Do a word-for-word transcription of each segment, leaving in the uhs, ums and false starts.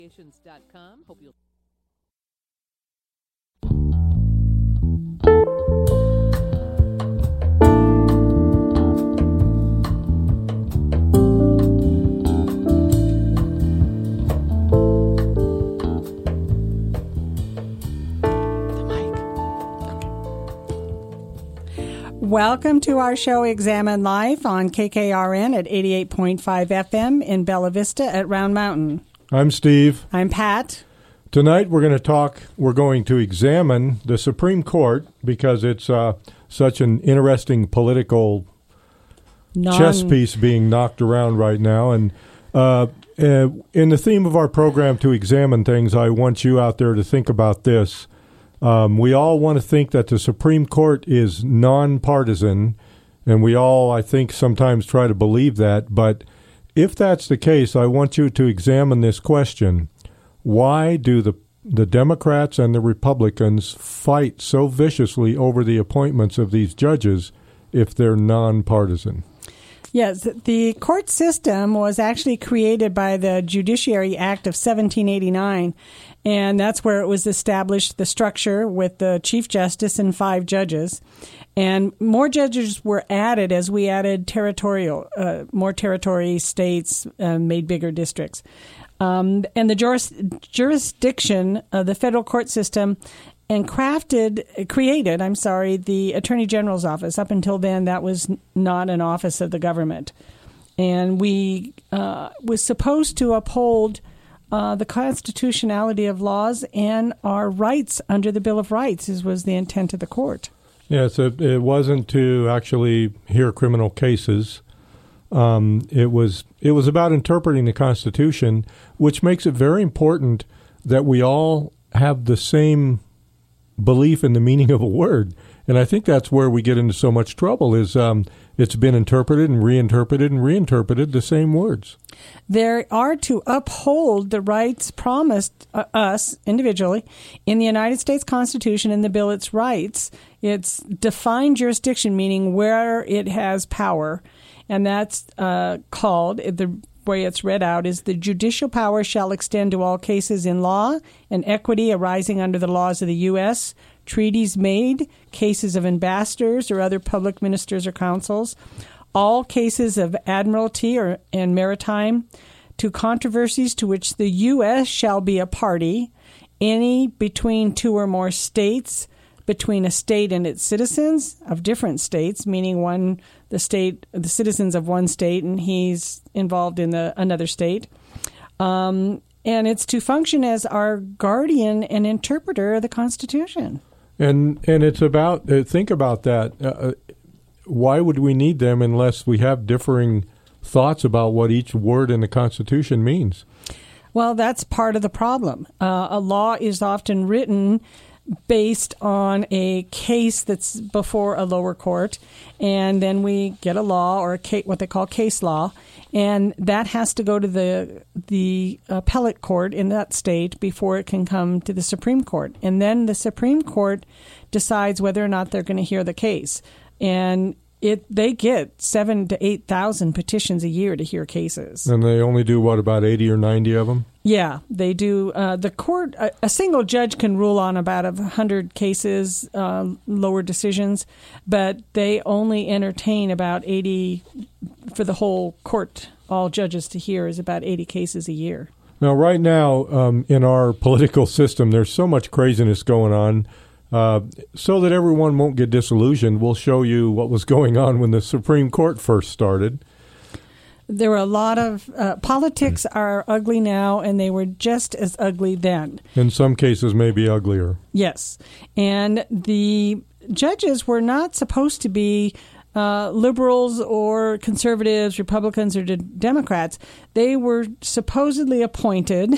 dot com. Hope you'll Welcome to our show, Examine Life, on K K R N at eighty-eight point five F M in Bella Vista at Round Mountain. I'm Steve. I'm Pat. Tonight we're going to talk, we're going to examine the Supreme Court because it's uh, such an interesting political Non- chess piece being knocked around right now. And uh, uh, in the theme of our program to examine things, I want you out there to think about this. Um, we all want to think that the Supreme Court is nonpartisan, and we all, I think, sometimes try to believe that. But if that's the case, I want you to examine this question. Why do the, the Democrats and the Republicans fight so viciously over the appointments of these judges if they're nonpartisan? Yes, the court system was actually created by the Judiciary Act of seventeen eighty-nine, and that's where it was established, the structure with the Chief Justice and five judges. And more judges were added as we added territorial, uh, more territory states, uh, made bigger districts. Um, and the juris, jurisdiction of the federal court system and crafted, created, I'm sorry, the Attorney General's office. Up until then, that was not an office of the government. And we uh, was supposed to uphold uh, the constitutionality of laws and our rights under the Bill of Rights, as was the intent of the court. Yes, it, it wasn't to actually hear criminal cases. Um, it was it was about interpreting the Constitution, which makes it very important that we all have the same belief in the meaning of a word. And I think that's where we get into so much trouble is um, it's been interpreted and reinterpreted and reinterpreted the same words. They are to uphold the rights promised uh, us individually in the United States Constitution and the Bill of Rights. It's defined jurisdiction, meaning where it has power. And that's uh, called, the way it's read out, is the judicial power shall extend to all cases in law and equity arising under the laws of the U S, treaties made, cases of ambassadors or other public ministers or councils, all cases of admiralty or and maritime, to controversies to which the U S shall be a party, any between two or more states, between a state and its citizens of different states, meaning one the state, the citizens of one state, and he's involved in the another state. Um, and it's to function as our guardian and interpreter of the Constitution. And and it's about, uh, think about that. Uh, why would we need them unless we have differing thoughts about what each word in the Constitution means? Well, that's part of the problem. Uh, a law is often written based on a case that's before a lower court, and then we get a law or a case, what they call case law, and that has to go to the the appellate court in that state before it can come to the Supreme Court. And then the Supreme Court decides whether or not they're going to hear the case. And it they get seven to eight thousand petitions a year to hear cases. And they only do, what, about eighty or ninety of them? Yeah, they do. Uh, the court, a, a single judge can rule on about a hundred cases, uh, lower decisions, but they only entertain about eighty for the whole court. All judges to hear is about eighty cases a year. Now, right now, um, in our political system, there's so much craziness going on. Uh, so that everyone won't get disillusioned, we'll show you what was going on when the Supreme Court first started. There were a lot of uh, politics are ugly now, and they were just as ugly then. In some cases, maybe uglier. Yes. And the judges were not supposed to be uh, liberals or conservatives, Republicans or de- Democrats. They were supposedly appointed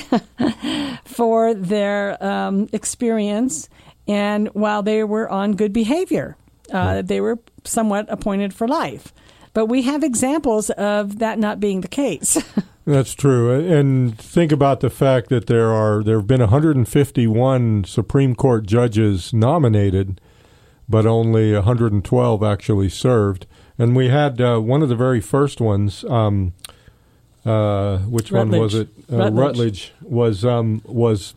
for their um, experience, and while they were on good behavior, uh, they were somewhat appointed for life. But we have examples of that not being the case. That's true. And think about the fact that there are there have been one hundred fifty-one Supreme Court judges nominated, but only one hundred twelve actually served. And we had uh, one of the very first ones, um, uh, which Rutledge. one was it? Uh, Rutledge. Rutledge was um, was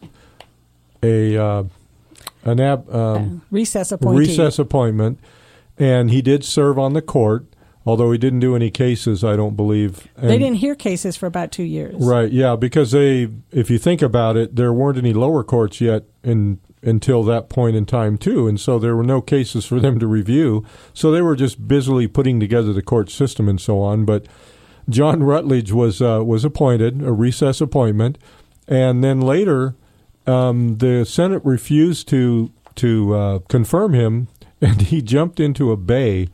a uh, an ab, um, uh, recess appointee. recess appointment, and he did serve on the court. Although he didn't do any cases, I don't believe. And, they didn't hear cases for about two years. Right, yeah, because they, if you think about it, there weren't any lower courts yet in until that point in time, too. And so there were no cases for them to review. So they were just busily putting together the court system and so on. But John Rutledge was uh, was appointed, a recess appointment. And then later, um, the Senate refused to, to uh, confirm him, and he jumped into a bay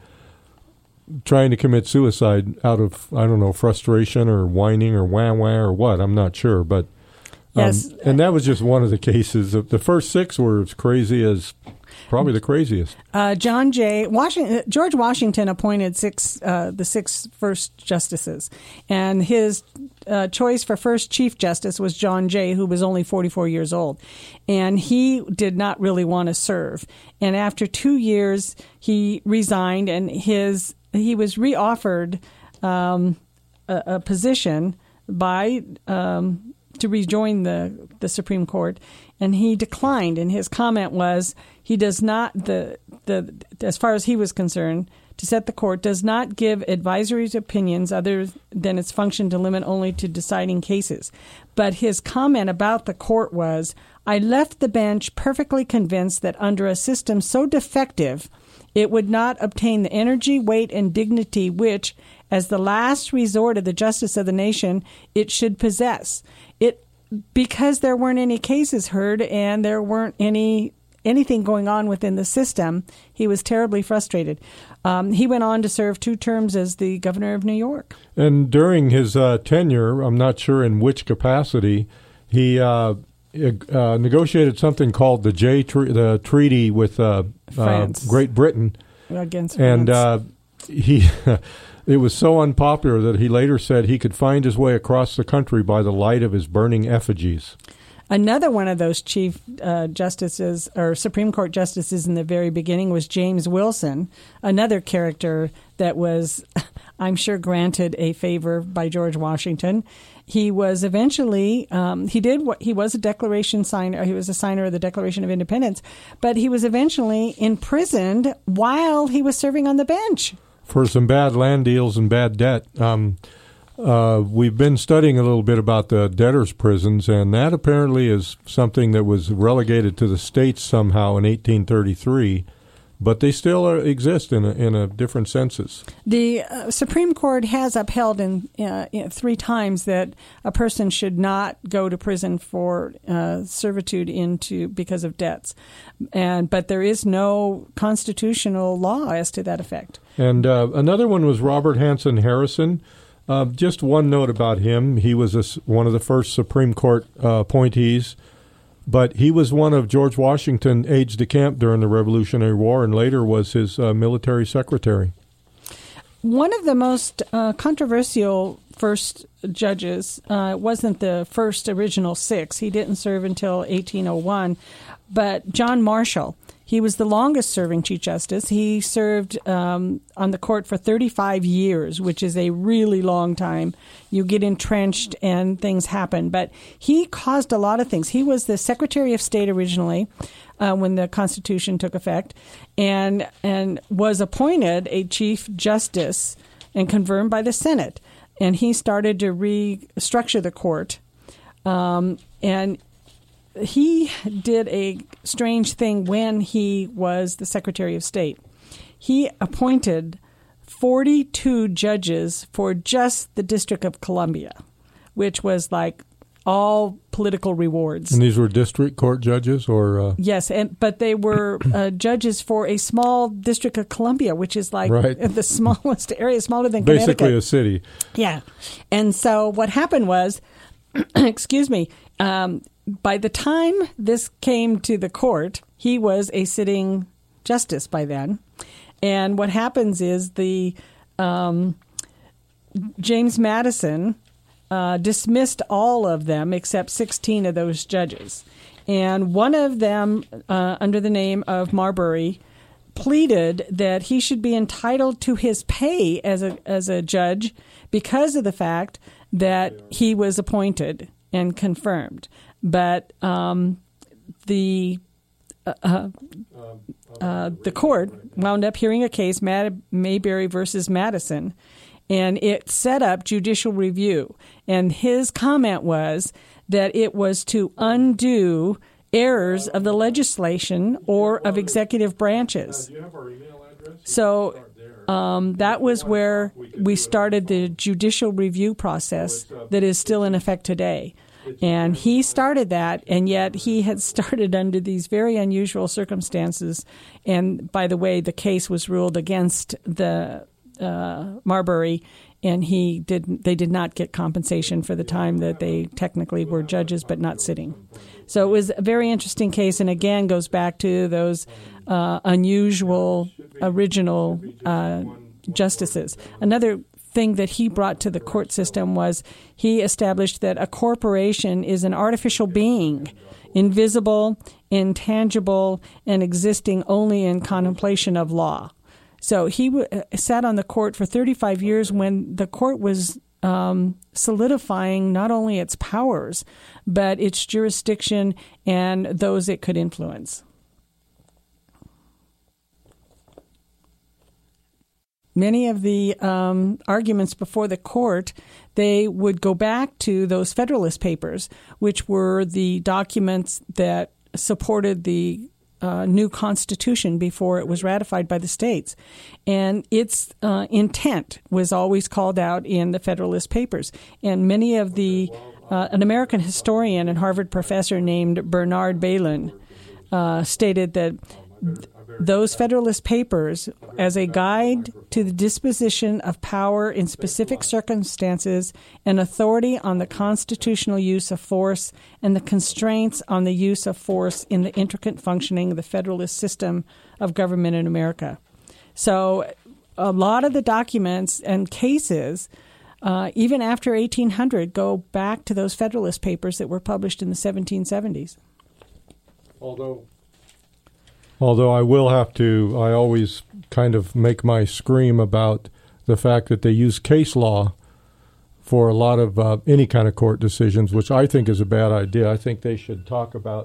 trying to commit suicide out of, I don't know, frustration or whining or wah wah or what. I'm not sure. But um, yes. And that was just one of the cases. The first six were as crazy as probably the craziest. Uh, John Jay Washington, George Washington appointed six uh, the six first justices, and his uh, choice for first Chief Justice was John Jay, who was only forty-four years old, and he did not really want to serve. And after two years, he resigned, and his he was reoffered um, a, a position by um, to rejoin the the Supreme Court, and he declined. And his comment was, he does not the the as far as he was concerned, to set the court does not give advisory opinions other than its function to limit only to deciding cases. But his comment about the court was, I left the bench perfectly convinced that under a system so defective, it would not obtain the energy, weight, and dignity which, as the last resort of the justice of the nation, it should possess. It because there weren't any cases heard and there weren't any anything going on within the system, he was terribly frustrated. Um, he went on to serve two terms as the governor of New York. And during his uh, tenure, I'm not sure in which capacity, he uh, uh, negotiated something called the Jay tre- the Treaty with uh, uh, Great Britain against and France. Uh, he. It was so unpopular that he later said he could find his way across the country by the light of his burning effigies. Another one of those chief uh, justices or Supreme Court justices in the very beginning was James Wilson, another character that was, I'm sure, granted a favor by George Washington. He was eventually, um, he did what, he was a declaration signer, he was a signer of the Declaration of Independence, but he was eventually imprisoned while he was serving on the bench. For some bad land deals and bad debt. Um, uh, we've been studying a little bit about the debtors' prisons, and that apparently is something that was relegated to the states somehow in eighteen thirty-three, but they still are, exist in a, in a different census. The uh, Supreme Court has upheld in, uh, in three times that a person should not go to prison for uh, servitude into because of debts, and but there is no constitutional law as to that effect. And uh, another one was Robert Hanson Harrison. Uh, just one note about him. He was a, one of the first Supreme Court uh, appointees, but he was one of George Washington's aides-de-camp during the Revolutionary War and later was his uh, military secretary. One of the most uh, controversial first judges uh, wasn't the first original six. He didn't serve until eighteen oh one, but John Marshall. He was the longest-serving Chief Justice. He served um, on the court for thirty-five years, which is a really long time. You get entrenched and things happen. But he caused a lot of things. He was the Secretary of State originally uh, when the Constitution took effect and and was appointed a Chief Justice and confirmed by the Senate. And he started to restructure the court. Um, and he did a strange thing when he was the Secretary of State. He appointed forty-two judges for just the District of Columbia, which was like all political rewards. And these were district court judges, or uh... yes, and but they were uh, judges for a small District of Columbia, which is like right. the smallest area, smaller than basically Connecticut. a city. Yeah, and so what happened was, excuse me. Um, By the time this came to the court, he was a sitting justice by then. And what happens is the um, James Madison uh, dismissed all of them except sixteen of those judges. And one of them, uh, under the name of Marbury, pleaded that he should be entitled to his pay as a as a judge because of the fact that he was appointed and confirmed. But um, the uh, uh, the court wound up hearing a case, Mad- Mayberry versus Madison, and it set up judicial review. And his comment was that it was to undo errors of the legislation or of executive branches. So um, that was where we started the judicial review process that is still in effect today. And he started that, and yet he had started under these very unusual circumstances. And by the way, the case was ruled against the uh, Marbury, and he did. They did not get compensation for the time that they technically were judges, but not sitting. So it was a very interesting case, and again goes back to those uh, unusual original uh, justices. Another thing that he brought to the court system was he established that a corporation is an artificial being, invisible, intangible, and existing only in contemplation of law. So he w- sat on the court for thirty-five years when the court was um, solidifying not only its powers, but its jurisdiction and those it could influence. Many of the um, arguments before the court, they would go back to those Federalist Papers, which were the documents that supported the uh, new Constitution before it was ratified by the states. And its uh, intent was always called out in the Federalist Papers. And many of the, uh, an American historian and Harvard professor named Bernard Bailyn uh, stated that th- those Federalist Papers, as a guide to the disposition of power in specific circumstances and authority on the constitutional use of force and the constraints on the use of force in the intricate functioning of the Federalist system of government in America. So a lot of the documents and cases, uh, even after eighteen hundred, go back to those Federalist Papers that were published in the seventeen seventies. Although... Although I will have to, I always kind of make my scream about the fact that they use case law for a lot of uh, any kind of court decisions, which I think is a bad idea. I think they should talk about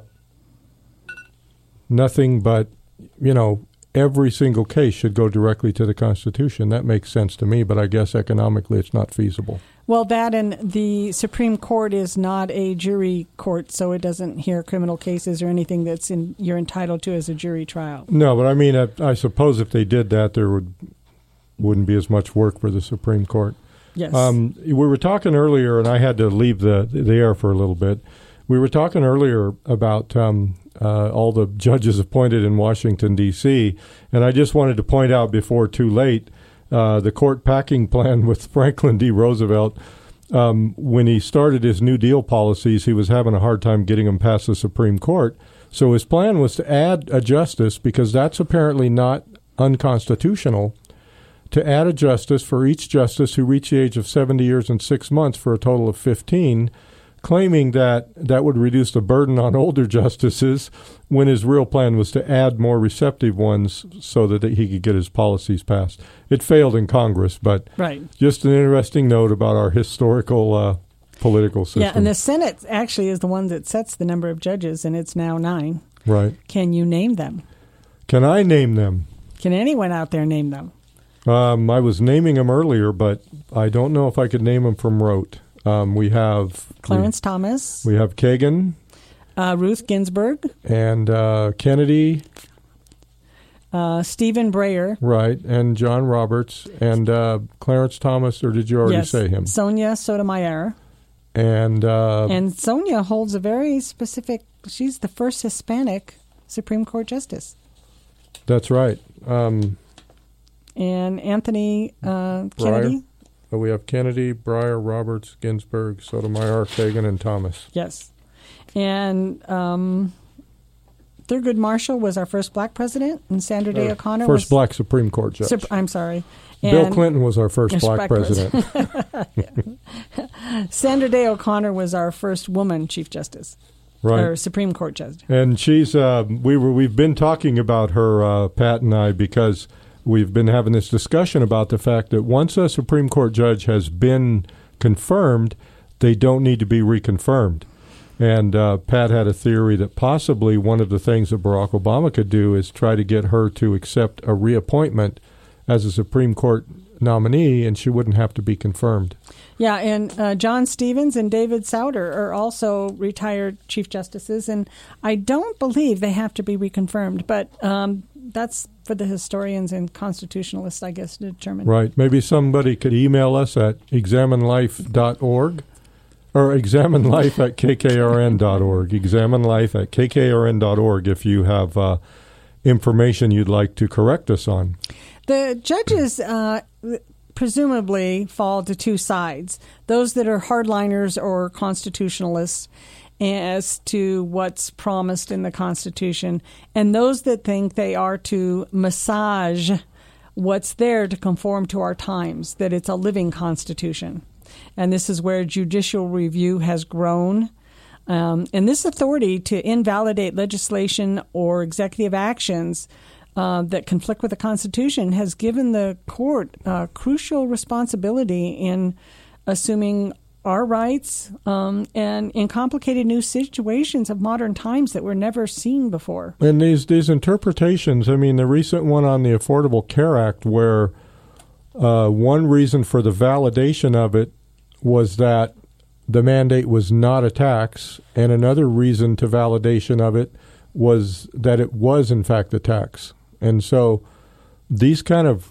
nothing but, you know, every single case should go directly to the Constitution. That makes sense to me, but I guess economically it's not feasible. Well, that and the Supreme Court is not a jury court, so it doesn't hear criminal cases or anything that's in, you're entitled to as a jury trial. No, but I mean, I, I suppose if they did that, there would, wouldn't be as much work for the Supreme Court. Yes. Um, we were talking earlier, and I had to leave the, the air for a little bit. We were talking earlier about um, uh, all the judges appointed in Washington, D C, and I just wanted to point out before too late, Uh, the court packing plan with Franklin D. Roosevelt. Um, when he started his New Deal policies, he was having a hard time getting them past the Supreme Court. So his plan was to add a justice, because that's apparently not unconstitutional, to add a justice for each justice who reached the age of seventy years and six months for a total of fifteen, claiming that that would reduce the burden on older justices, when his real plan was to add more receptive ones so that he could get his policies passed. It failed in Congress, but right. Just an interesting note about our historical uh, political system. Yeah, and the Senate actually is the one that sets the number of judges, and it's now nine. Right. Can you name them? Can I name them? Can anyone out there name them? Um, I was naming them earlier, but I don't know if I could name them from rote. Um, we have Clarence we, Thomas. We have Kagan. Uh, Ruth Ginsburg. And uh, Kennedy. Uh, Stephen Breyer. Right. And John Roberts. And uh, Clarence Thomas, or did you already yes. say him? Sonia Sotomayor. And uh, and Sonia holds a very specific, she's the first Hispanic Supreme Court justice. That's right. Um, and Anthony uh, Kennedy. So we have Kennedy, Breyer, Roberts, Ginsburg, Sotomayor, Kagan, and Thomas. Yes. And um, Thurgood Marshall was our first black president, and Sandra Day uh, O'Connor first was... First black Supreme Court judge. Sup- I'm sorry. And Bill Clinton was our first black, black president. president. Sandra Day O'Connor was our first woman Chief Justice. Right. Or Supreme Court judge. And she's, uh, we were, we've been talking about her, uh, Pat and I, because... We've been having this discussion about the fact that once a Supreme Court judge has been confirmed, they don't need to be reconfirmed. And uh, Pat had a theory that possibly one of the things that Barack Obama could do is try to get her to accept a reappointment as a Supreme Court nominee, and she wouldn't have to be confirmed. Yeah, and uh, John Stevens and David Souter are also retired Chief Justices, and I don't believe they have to be reconfirmed, but um, that's for the historians and constitutionalists, I guess, to determine. Right. Maybe somebody could email us at examine life dot org or examine life at k k r n dot org, examine life at k k r n dot org if you have uh, information you'd like to correct us on. The judges uh, presumably fall to two sides, those that are hardliners or constitutionalists as to what's promised in the Constitution, and those that think they are to massage what's there to conform to our times, that it's a living Constitution. And this is where judicial review has grown. Um, and this authority to invalidate legislation or executive actions Uh, that conflict with the Constitution has given the court uh, crucial responsibility in assuming our rights um, and in complicated new situations of modern times that were never seen before. And these these interpretations, I mean, the recent one on the Affordable Care Act, where uh, one reason for the validation of it was that the mandate was not a tax, and another reason to validation of it was that it was, in fact, a tax. And so these kind of,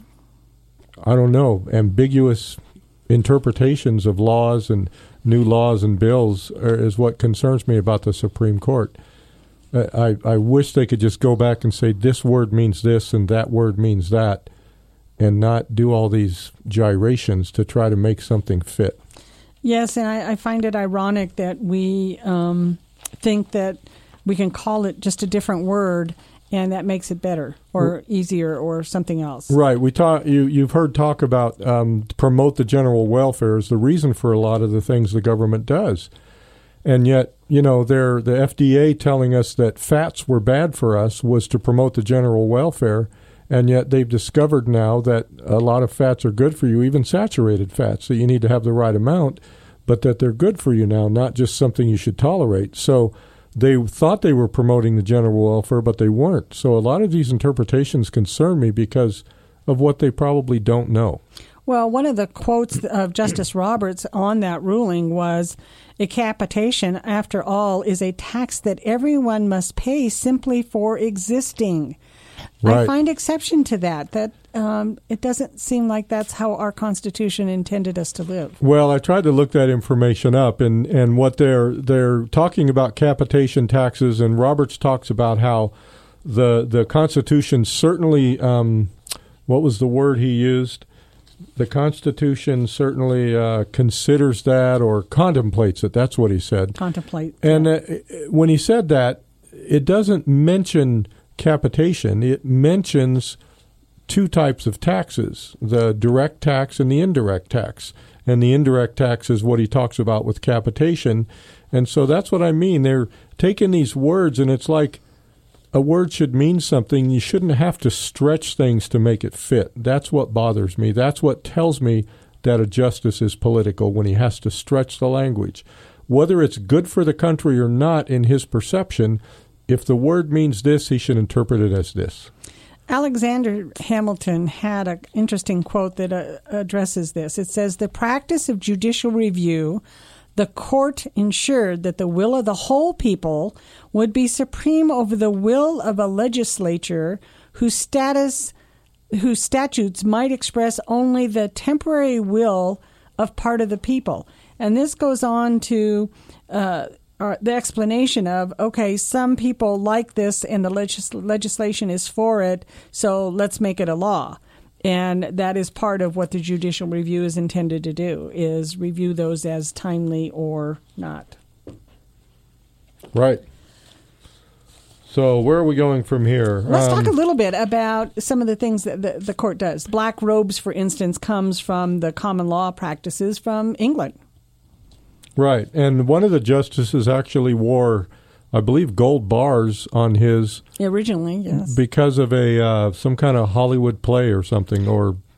I don't know, ambiguous interpretations of laws and new laws and bills are, is what concerns me about the Supreme Court. I, I wish they could just go back and say this word means this and that word means that, and not do all these gyrations to try to make something fit. Yes, and I, I find it ironic that we um, think that we can call it just a different word, and that makes it better or easier or something else. Right. We talk. You you've heard talk about um, promote the general welfare is the reason for a lot of the things the government does, and yet you know they're the F D A telling us that fats were bad for us was to promote the general welfare, and yet they've discovered now that a lot of fats are good for you, even saturated fats. That you need to have the right amount, but that they're good for you now, not just something you should tolerate. So. They thought they were promoting the general welfare, but they weren't. So a lot of these interpretations concern me because of what they probably don't know. Well, one of the quotes of Justice Roberts on that ruling was, "A capitation, after all, is a tax that everyone must pay simply for existing." Right. I find exception to that, that um, it doesn't seem like that's how our Constitution intended us to live. Well, I tried to look that information up, and, and what they're they're talking about capitation taxes, and Roberts talks about how the the Constitution certainly, um, what was the word he used? The Constitution certainly uh, considers that or contemplates it. That's what he said. Contemplate. And uh, when he said that, it doesn't mention capitation. It mentions two types of taxes, the direct tax and the indirect tax. And the indirect tax is what he talks about with capitation. And so that's what I mean. They're taking these words, and it's like a word should mean something. You shouldn't have to stretch things to make it fit. That's what bothers me. That's what tells me that a justice is political, when he has to stretch the language. Whether it's good for the country or not in his perception, if the word means this, he should interpret it as this. Alexander Hamilton had an interesting quote that uh, addresses this. It says, "The practice of judicial review, the court ensured that the will of the whole people would be supreme over the will of a legislature whose status, whose statutes might express only the temporary will of part of the people." And this goes on to uh, Or the explanation of, okay, some people like this and the legis- legislation is for it, so let's make it a law. And that is part of what the judicial review is intended to do, is review those as timely or not. Right. So where are we going from here? Let's um, talk a little bit about some of the things that the, the court does. Black robes, for instance, comes from the common law practices from England. Right. And one of the justices actually wore, I believe, gold bars on his... Originally, yes. Because of a uh, some kind of Hollywood play or something, or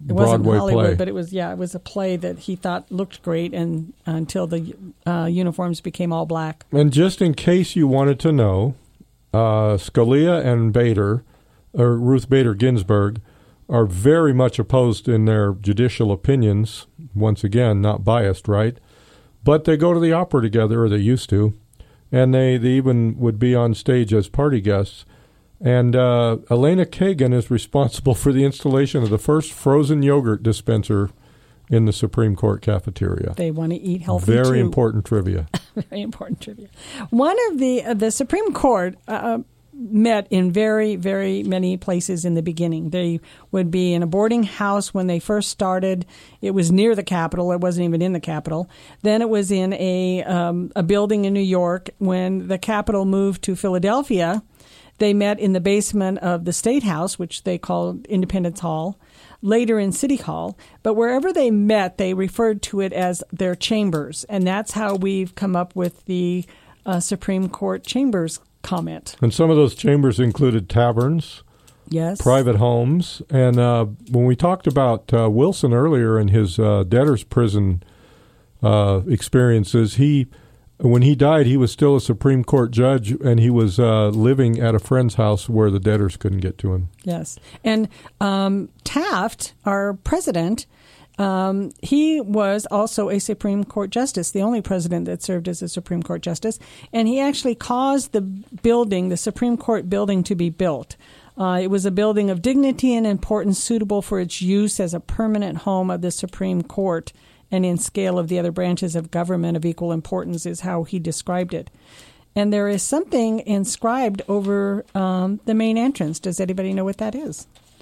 It wasn't Broadway Hollywood, play. but it was, yeah, it was a play that he thought looked great and uh, until the uh, uniforms became all black. And just in case you wanted to know, uh, Scalia and Bader, or Ruth Bader Ginsburg, are very much opposed in their judicial opinions. Once again, not biased, right? But they go to the opera together, or they used to, and they, they even would be on stage as party guests. And uh, Elena Kagan is responsible for the installation of the first frozen yogurt dispenser in the Supreme Court cafeteria. They want to eat healthy, Very too. important trivia. Very important trivia. One of the uh, the Supreme Court uh, met in very, very many places in the beginning. They would be in a boarding house when they first started. It was near the Capitol. It wasn't even in the Capitol. Then it was in a um, a building in New York. When the Capitol moved to Philadelphia, they met in the basement of the State House, which they called Independence Hall, later in City Hall. But wherever they met, they referred to it as their chambers. And that's how we've come up with the uh, Supreme Court chambers comment. And some of those chambers included taverns, yes, private homes. And uh, when we talked about uh, Wilson earlier and his uh, debtor's prison uh, experiences, he... When he died, he was still a Supreme Court judge, and he was uh, living at a friend's house where the debtors couldn't get to him. Yes. And um, Taft, our president, um, he was also a Supreme Court justice, the only president that served as a Supreme Court justice. And he actually caused the building, the Supreme Court building, to be built. Uh, it was a building of dignity and importance suitable for its use as a permanent home of the Supreme Court, and in scale of the other branches of government of equal importance is how he described it. And there is something inscribed over um, the main entrance. Does anybody know what that is?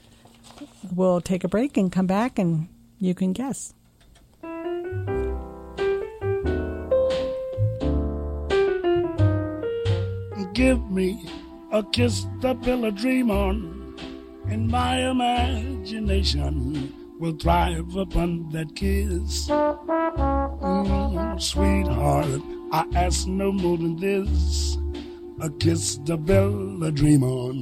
We'll take a break and come back, and you can guess. Give me a kiss to build a dream on, and my imagination will thrive upon that kiss. Mm, sweetheart, I ask no more than this, a kiss to build a dream on.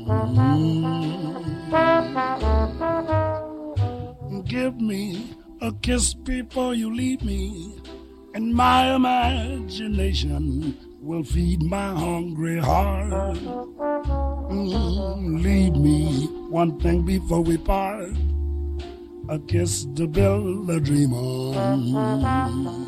Mm. Give me a kiss before you leave me, and my imagination will feed my hungry heart. Mm, leave me one thing before we part, a kiss to build a dream on.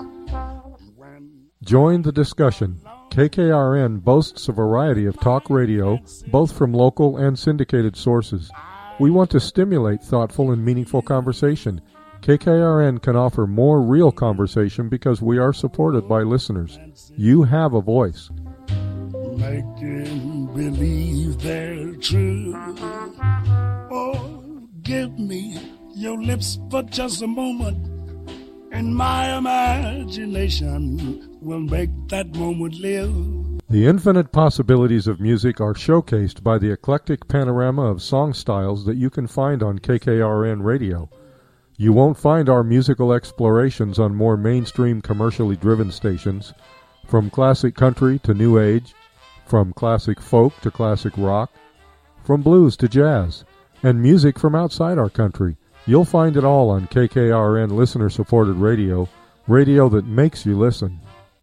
Join the discussion. K K R N boasts a variety of talk radio, both from local and syndicated sources. We want to stimulate thoughtful and meaningful conversation. K K R N can offer more real conversation because we are supported by listeners. You have a voice. Making believe they're true. Oh, give me your lips for just a moment, and my imagination will make that moment live. The infinite possibilities of music are showcased by the eclectic panorama of song styles that you can find on K K R N radio. You won't find our musical explorations on more mainstream commercially driven stations, from classic country to new age, from classic folk to classic rock, from blues to jazz, and music from outside our country. You'll find it all on K K R N listener-supported radio, radio that makes you listen.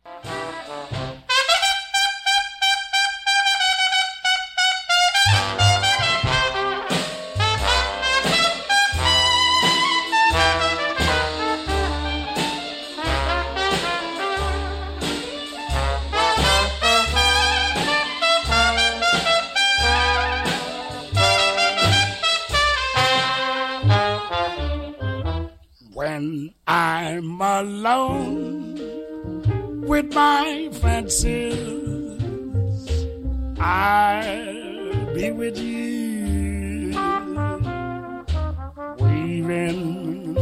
When I'm alone with my fancies, I'll be with you, weaving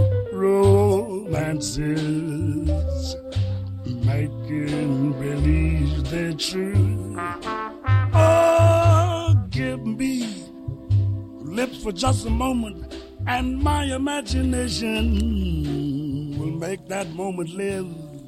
romances, making believe they're true. Oh, give me lips for just a moment, and my imagination will make that moment live.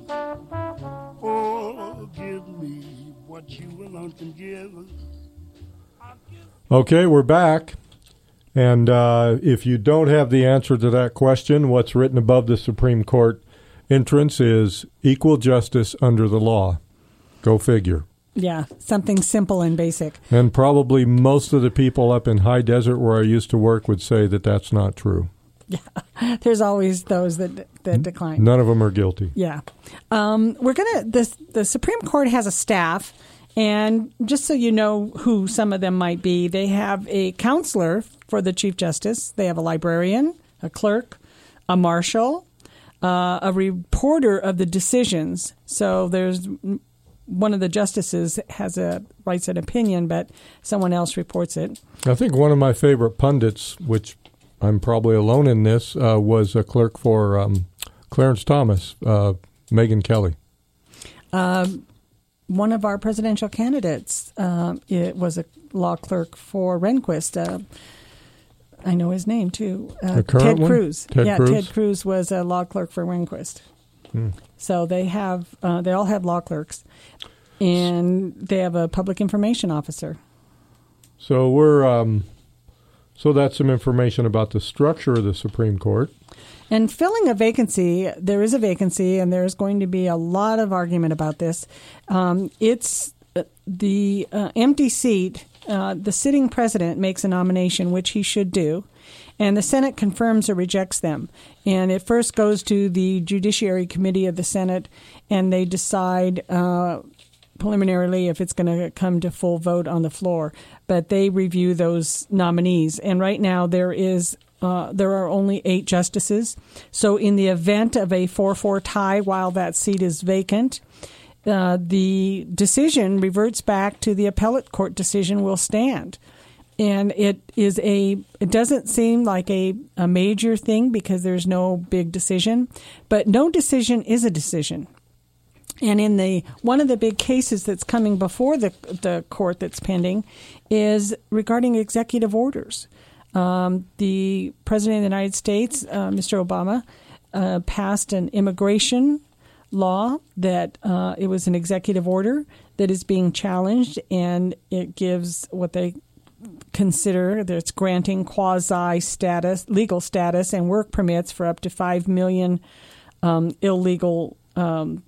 Oh, give me what you alone can give. Okay, we're back. And uh, if you don't have the answer to that question, what's written above the Supreme Court entrance is equal justice under the law. Go figure. Yeah, something simple and basic. And probably most of the people up in High Desert where I used to work would say that that's not true. Yeah, there's always those that that decline. None of them are guilty. Yeah. Um, we're going to, the, the Supreme Court has a staff, and just so you know who some of them might be, they have a counselor for the Chief Justice. They have a librarian, a clerk, a marshal, uh, a reporter of the decisions. So there's one of the justices has a writes an opinion, but someone else reports it. I think one of my favorite pundits, which I'm probably alone in this, uh, was a clerk for um, Clarence Thomas, uh, Megyn Kelly. Um, one of our presidential candidates, uh, it was a law clerk for Rehnquist. Uh, I know his name, too. Uh, the current Ted one? Cruz. Ted yeah, Cruz? Ted Cruz was a law clerk for Rehnquist. Hmm. So they have, uh, they all have law clerks, and they have a public information officer. So we're, um, so that's some information about the structure of the Supreme Court. And filling a vacancy, there is a vacancy, and there's going to be a lot of argument about this. Um, it's the uh, empty seat. Uh, the sitting president makes a nomination, which he should do, and the Senate confirms or rejects them. And it first goes to the Judiciary Committee of the Senate, and they decide uh, preliminarily if it's going to come to full vote on the floor. But they review those nominees. And right now there is uh, there are only eight justices. So in the event of a four four tie while that seat is vacant, Uh, the decision reverts back to the appellate court decision will stand. And it is a, it doesn't seem like a, a major thing because there's no big decision, but no decision is a decision. And in the, one of the big cases that's coming before the, the court that's pending is regarding executive orders. Um, the President of the United States, uh, Mister Obama, uh, passed an immigration law that uh, it was an executive order that is being challenged, and it gives what they consider that it's granting quasi status, legal status, and work permits for up to five million um, illegal um,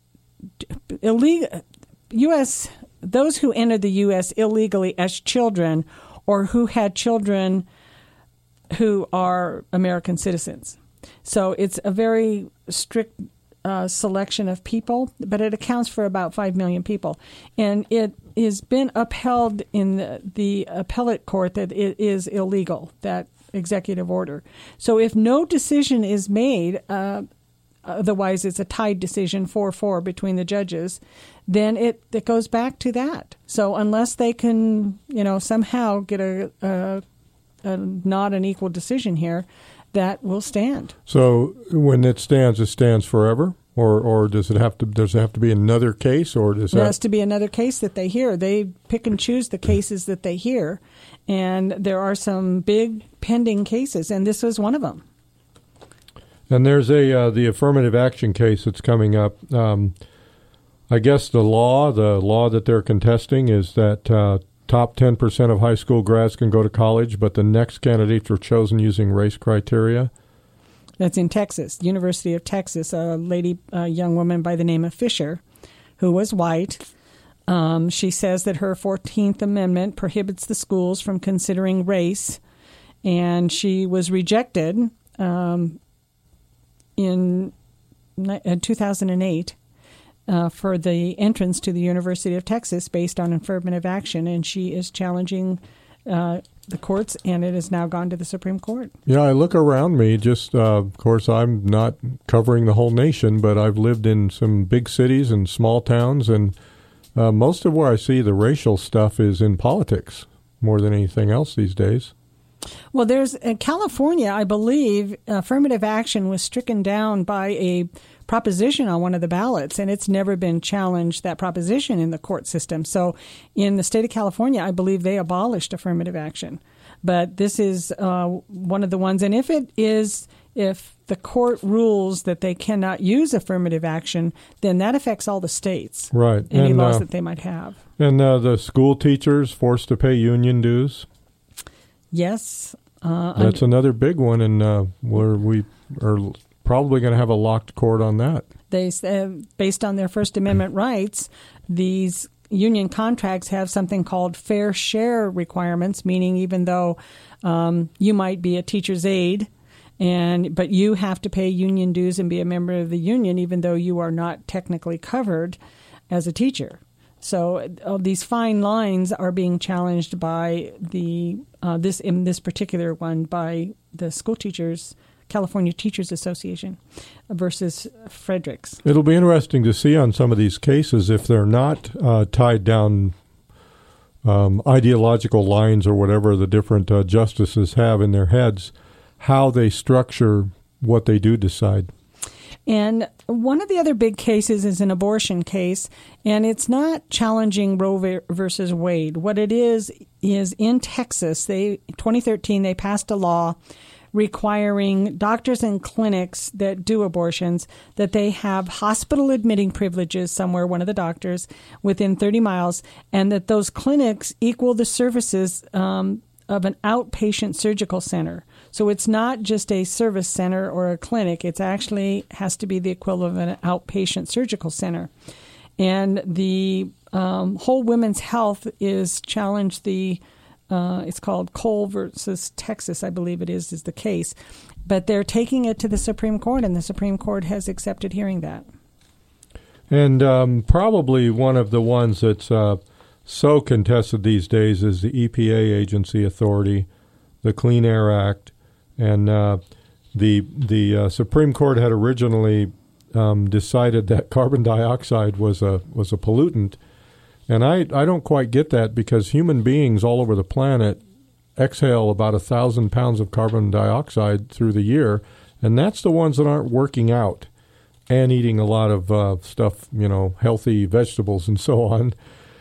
illegal U S those who entered the U S illegally as children, or who had children who are American citizens. So it's a very strict Uh, selection of people, but it accounts for about five million people. And it has been upheld in the, the appellate court that it is illegal, that executive order. So if no decision is made, uh, otherwise it's a tied decision, four four between the judges, then it, it goes back to that. So unless they can, you know, somehow get a, a, a not an equal decision here, that will stand. So when it stands, it stands forever, or or does it have to? Does it have to be another case, or does there that... has to be another case that they hear? They pick and choose the cases that they hear, and there are some big pending cases, and this was one of them. And there's a uh, the affirmative action case that's coming up. Um, I guess the law, the law that they're contesting, is that Uh, top ten percent of high school grads can go to college, but the next candidates are chosen using race criteria. That's in Texas, University of Texas. A lady, a young woman by the name of Fisher, who was white. Um, she says that her fourteenth Amendment prohibits the schools from considering race, and she was rejected um, in two thousand eight. Uh, for the entrance to the University of Texas based on affirmative action, and she is challenging uh, the courts, and it has now gone to the Supreme Court. Yeah, I look around me. Just, uh, of course, I'm not covering the whole nation, but I've lived in some big cities and small towns, and uh, most of where I see the racial stuff is in politics more than anything else these days. Well, there's in California, I believe, affirmative action was stricken down by a proposition on one of the ballots, and it's never been challenged, that proposition, in the court system. So in the state of California, I believe they abolished affirmative action. But this is uh, one of the ones, and if it is, if the court rules that they cannot use affirmative action, then that affects all the states. Right. Any and, laws uh, that they might have. And uh, the school teachers forced to pay union dues? Yes. Uh, That's under, another big one, and uh, where we are probably going to have a locked court on that. They uh, based on their First Amendment rights, these union contracts have something called fair share requirements, meaning even though um, you might be a teacher's aide, and but you have to pay union dues and be a member of the union, even though you are not technically covered as a teacher. So uh, these fine lines are being challenged by the uh, this in this particular one by the School Teachers California Teachers Association versus Fredericks. It'll be interesting to see on some of these cases if they're not uh, tied down um, ideological lines or whatever the different uh, justices have in their heads, how they structure what they do decide. And one of the other big cases is an abortion case, and it's not challenging Roe v- versus Wade. What it is is in Texas, they twenty thirteen they passed a law requiring doctors and clinics that do abortions that they have hospital admitting privileges somewhere, one of the doctors, within thirty miles, and that those clinics equal the services um, of an outpatient surgical center. So it's not just a service center or a clinic. It actually has to be the equivalent of an outpatient surgical center. And the um, Whole Women's Health is challenged the Uh, it's called Cole versus Texas, I believe it is, is the case. But they're taking it to the Supreme Court, and the Supreme Court has accepted hearing that. And um, probably one of the ones that's uh, so contested these days is the E P A agency authority, the Clean Air Act. And uh, the the uh, Supreme Court had originally um, decided that carbon dioxide was a was a pollutant. And I, I don't quite get that because human beings all over the planet exhale about a thousand pounds of carbon dioxide through the year, and that's the ones that aren't working out and eating a lot of uh, stuff, you know, healthy vegetables and so on.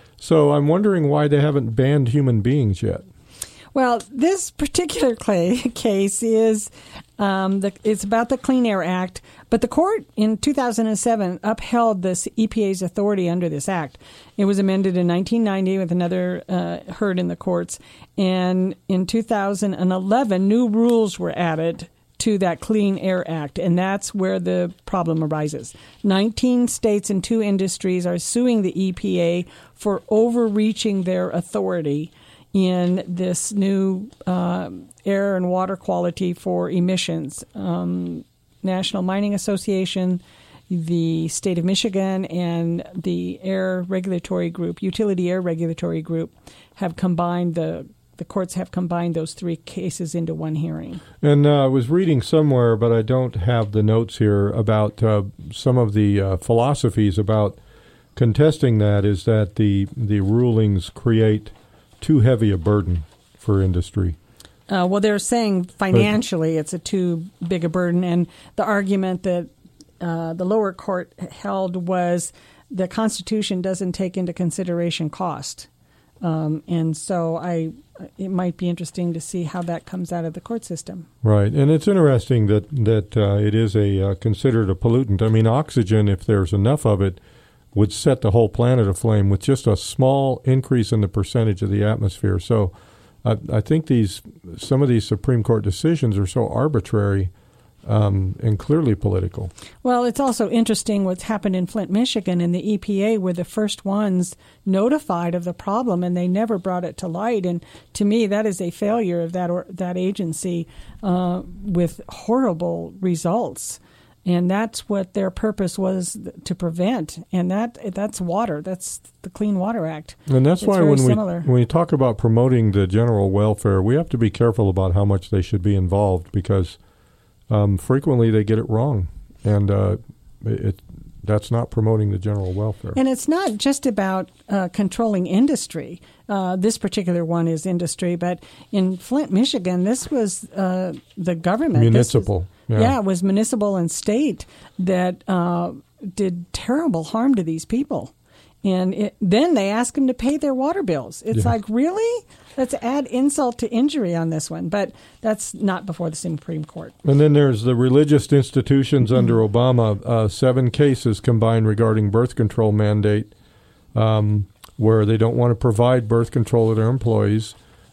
So I'm wondering why they haven't banned human beings yet. Well, this particular cl- case is um, the, it's about the Clean Air Act, but the court in two thousand seven upheld this E P A's authority under this act. It was amended in nineteen ninety with another uh, heard in the courts, and in two thousand eleven, new rules were added to that Clean Air Act, and that's where the problem arises. nineteen states and two industries are suing the E P A for overreaching their authority in this new uh, air and water quality for emissions. Um, National Mining Association, the State of Michigan, and the Air Regulatory Group, Utility Air Regulatory Group, have combined the the courts have combined those three cases into one hearing. And uh, I was reading somewhere, but I don't have the notes here, about uh, some of the uh, philosophies about contesting that is that the the rulings create too heavy a burden for industry. Uh, well, they're saying financially but, it's a too big a burden, and the argument that uh, the lower court held was the Constitution doesn't take into consideration cost. Um, and so I, it might be interesting to see how that comes out of the court system. Right, and it's interesting that, that uh, it is a uh, considered a pollutant. I mean, oxygen, if there's enough of it, would set the whole planet aflame with just a small increase in the percentage of the atmosphere. So I, I think these some of these Supreme Court decisions are so arbitrary um, and clearly political. Well, it's also interesting what's happened in Flint, Michigan, and the E P A were the first ones notified of the problem, and they never brought it to light. And to me, that is a failure of that or, that agency uh, with horrible results. And that's what their purpose was to prevent. And that that's water. That's the Clean Water Act. And that's it's why when similar. we when we talk about promoting the general welfare, we have to be careful about how much they should be involved, because um, frequently they get it wrong. And uh, it that's not promoting the general welfare. And it's not just about uh, controlling industry. Uh, this particular one is industry. But in Flint, Michigan, this was uh, the government. Municipal. Yeah. yeah, it was municipal and state that uh, did terrible harm to these people. And it, then they ask them to pay their water bills. It's yeah. like, really? Let's add insult to injury on this one. But that's not before the Supreme Court. And then there's the religious institutions under Obama. Uh, seven cases combined regarding birth control mandate, um, where they don't want to provide birth control to their employees.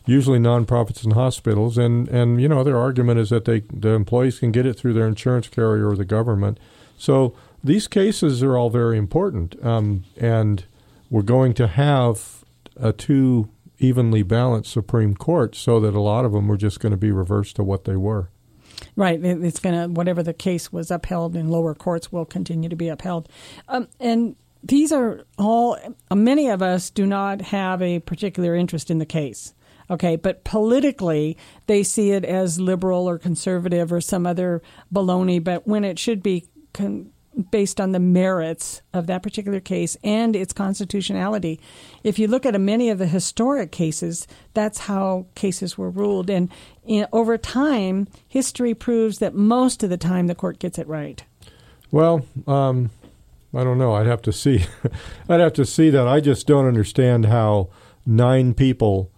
usually nonprofits and hospitals. And, and you know, their argument is that they the employees can get it through their insurance carrier or the government. So these cases are all very important. Um, and we're going to have a two evenly balanced Supreme Court so that a lot of them are just going to be reversed to what they were. Right. It's going to, whatever the case was upheld in lower courts will continue to be upheld. Um, and these are all, many of us do not have a particular interest in the case. Okay. But politically, they see it as liberal or conservative or some other baloney. But when it should be con- based on the merits of that particular case and its constitutionality. If you look at many of the historic cases, that's how cases were ruled. And in, over time, history proves that most of the time the court gets it right. Well, um, I don't know. I'd have to see. I'd have to see that. I just don't understand how nine people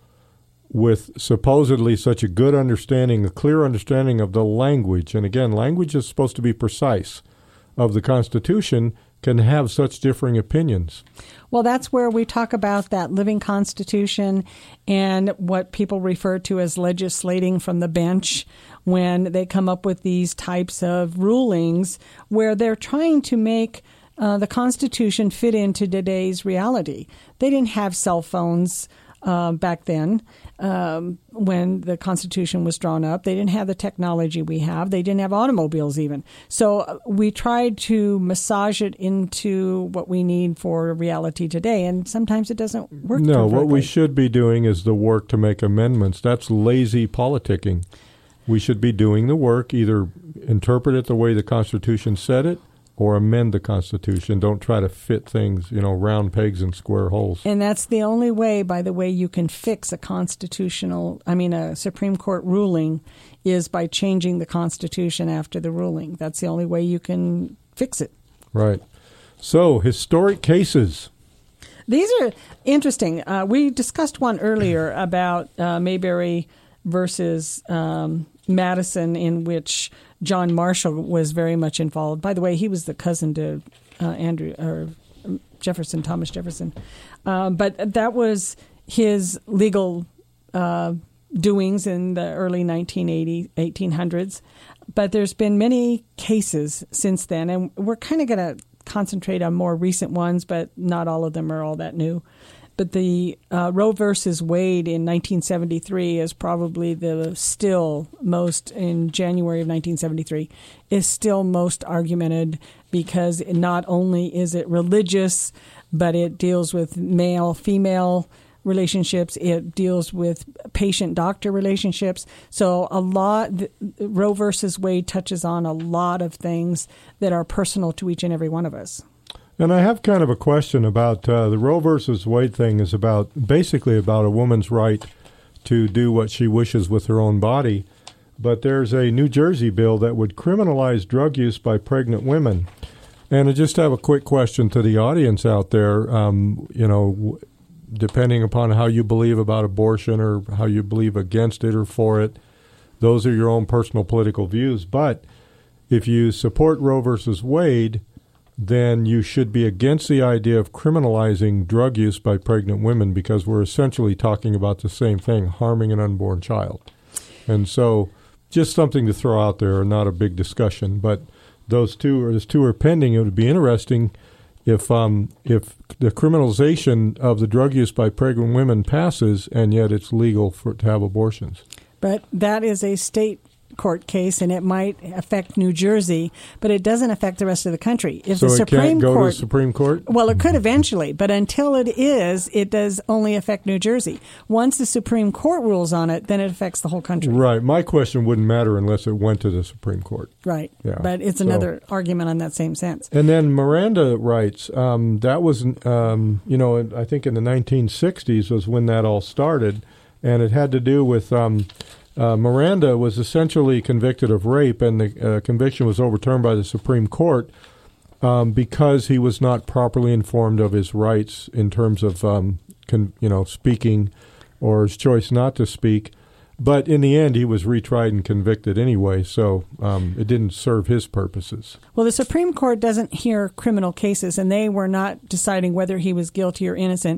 with supposedly such a good understanding, a clear understanding of the language, and again, language is supposed to be precise, of the Constitution, can have such differing opinions. Well, that's where we talk about that living Constitution and what people refer to as legislating from the bench when they come up with these types of rulings where they're trying to make uh, the Constitution fit into today's reality. They didn't have cell phones uh, back then. Um, when the Constitution was drawn up. They didn't have the technology we have. They didn't have automobiles even. So uh, we tried to massage it into what we need for reality today, and sometimes it doesn't work No, perfectly. What we should be doing is the work to make amendments. That's lazy politicking. We should be doing the work, either interpret it the way the Constitution said it, or amend the Constitution. Don't try to fit things, you know, round pegs in square holes. And that's the only way, by the way, you can fix a constitutional, I mean, a Supreme Court ruling is by changing the Constitution after the ruling. That's the only way you can fix it. Right. So, historic cases. These are interesting. Uh, we discussed one earlier about uh, Mayberry versus um, Madison, in which John Marshall was very much involved. By the way, he was the cousin to uh, Andrew or Jefferson, Thomas Jefferson. Uh, but that was his legal uh, doings in the early nineteen eighties, eighteen hundreds. But there's been many cases since then, and we're kind of going to concentrate on more recent ones, but not all of them are all that new. But the uh, Roe versus Wade in nineteen seventy-three is probably the still most, in January of nineteen seventy-three, is still most argumented because not only is it religious, but it deals with male-female relationships. It deals with patient-doctor relationships. So a lot, Roe versus Wade touches on a lot of things that are personal to each and every one of us. And I have kind of a question about uh, the Roe versus Wade thing is about basically about a woman's right to do what she wishes with her own body. But there's a New Jersey bill that would criminalize drug use by pregnant women. And I just have a quick question to the audience out there. Um, you know, depending upon how you believe about abortion or how you believe against it or for it, those are your own personal political views. But if you support Roe versus Wade, then you should be against the idea of criminalizing drug use by pregnant women because we're essentially talking about the same thing, harming an unborn child. And so just something to throw out there, not a big discussion. But those two are, those two are pending. It would be interesting if um, if the criminalization of the drug use by pregnant women passes and yet it's legal for to have abortions. But that is a state court case, and it might affect New Jersey, but it doesn't affect the rest of the country. If so the it Supreme can't go Court, to the Supreme Court? Well, it could eventually, but until it is, it does only affect New Jersey. Once the Supreme Court rules on it, then it affects the whole country. Right. My question wouldn't matter unless it went to the Supreme Court. Right. Yeah. But it's So- another argument on that same sense. And then Miranda rights, um, that was, um, you know, I think in the nineteen sixties was when that all started, and it had to do with um, uh, Miranda was essentially convicted of rape, and the uh, conviction was overturned by the Supreme Court um, because he was not properly informed of his rights in terms of, um, con- you know, speaking or his choice not to speak. But in the end, he was retried and convicted anyway, so um, it didn't serve his purposes. Well, the Supreme Court doesn't hear criminal cases, and they were not deciding whether he was guilty or innocent.